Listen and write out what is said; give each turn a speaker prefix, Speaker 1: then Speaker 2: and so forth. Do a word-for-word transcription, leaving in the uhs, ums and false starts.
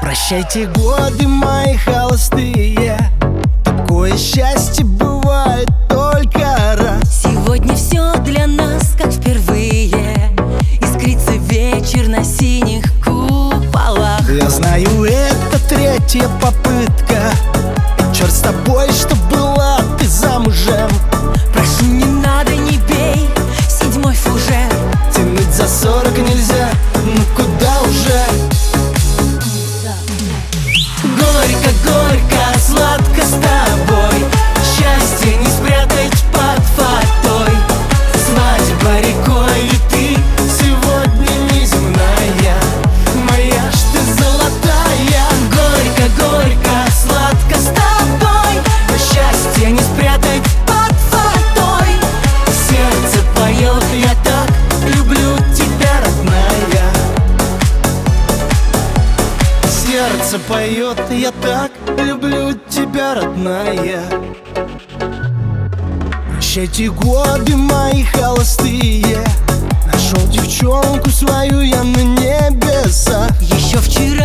Speaker 1: Прощайте, годы мои холостые, такое счастье бывает только раз.
Speaker 2: Сегодня все для нас как впервые, искрится вечер на синих куполах.
Speaker 1: Я знаю, это третья попытка, и черт с тобой, что была ты замужем.
Speaker 2: Прошу, не надо, не бей, седьмой фужер.
Speaker 1: Тянуть за сорок нельзя, ну куда уже? Горько, горько, сладко с тобой, счастье не спрятать под фатой. Свадьба рекой, и ты сегодня неземная, моя ж ты золотая. Горько, горько, сладко с тобой, счастье не спрятать под фатой. Сердце поет, я так люблю тебя, родная. Сердце поет, я так люблю тебя, родная. Прощайте, годы мои холостые, нашел девчонку свою я на небесах.
Speaker 2: Еще вчера